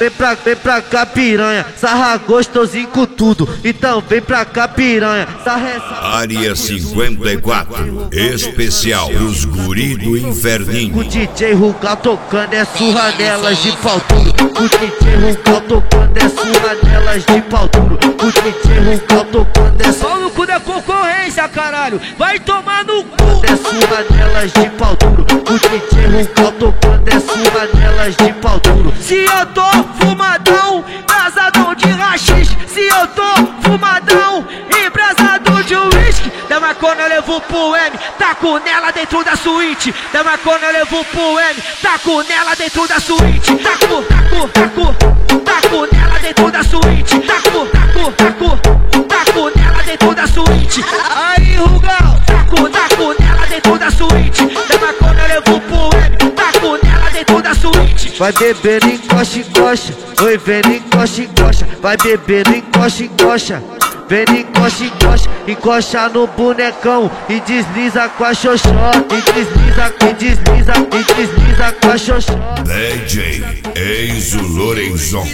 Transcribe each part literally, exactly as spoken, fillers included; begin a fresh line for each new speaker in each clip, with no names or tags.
vem pra, vem pra cá piranha, sarra gostosinho com tudo. Então vem pra cá piranha, sarra essa.
Área cinquenta e quatro, especial pros guri do inferninho.
O D J Rugal tocando é surra nelas de pau duro. O D J Rugal tocando é surra nelas de pau duro. O D J Rugal tocando é surra.
Pau no cu da concorrência, caralho. Vai tomar no cu.
É surra nelas de pau duro. O D J Rugal tocando é surra nelas de pau duro.
Se eu tô fumadão, embrasadão de rachis. Se eu tô fumadão, embrasadão de uísque. Da maconha eu levo pro M, taco nela dentro da suíte. Da maconha eu levo pro M, taco nela dentro da suíte. Taco, taco, taco, taco nela dentro da suíte. Taco, taco, taco, taco nela dentro da suíte. Aí, Rugal, taco, taco nela dentro da suíte. Da maconha eu levo pro M, taco nela dentro da suíte.
Vai beber, encoxa, encoxa. Oi, vem, encoxa, encoxa. Vai beber, encoxa, encoxa. Vem, encoxa, encoxa. Encoxa no bonecão e desliza com a xoxota. E desliza, e desliza, e desliza com a xoxota.
D J Enzo Lorenzon.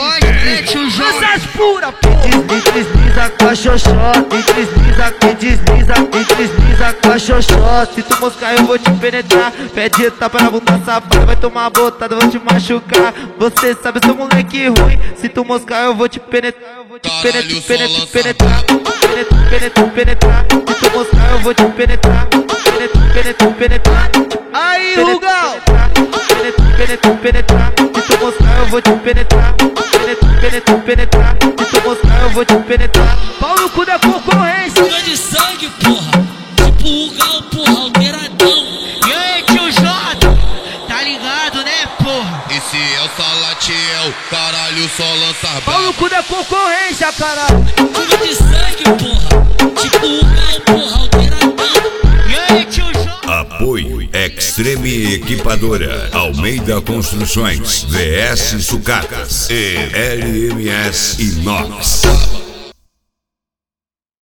Essas puras,
E desliza com a xoxota. E desliza, e desliza, e desliza com a xoxota.
Se tu moscar eu vou te penetrar. Pede tapa na bunda safada, vai tomar botada, vou te machucar. Você sabe, eu sou moleque ruim. Se tu moscar eu vou te penetrar. Eu vou te penetrar, penetrar, penetrar, penetrar, penetrar, penetrar. Se tu moscar eu vou te penetrar. Penetrar, penetrar, penetrar. Aí, Rugal! Penetrar, penetrar, penetrar. Se tu moscar eu vou te penetrar. Penetrar, penetrar, penetrar. Se tu moscar eu vou te penetrar. Pau no cu da concorrência.
Fã de sangue, porra. Tipo Rugal, porra, alteradão.
E aí, tio Jota? Tá ligado, né, porra?
Esse é o Salatiel, caralho, só lança
Pau no
brabo.
cu da concorrência, caralho.
Fã de sangue, porra. Tipo Rugal, porra, alteradão.
E aí, tio Jota?
Apoio Extreme Equipadora, Almeida Construções, V S Sucatas e L M S Inox.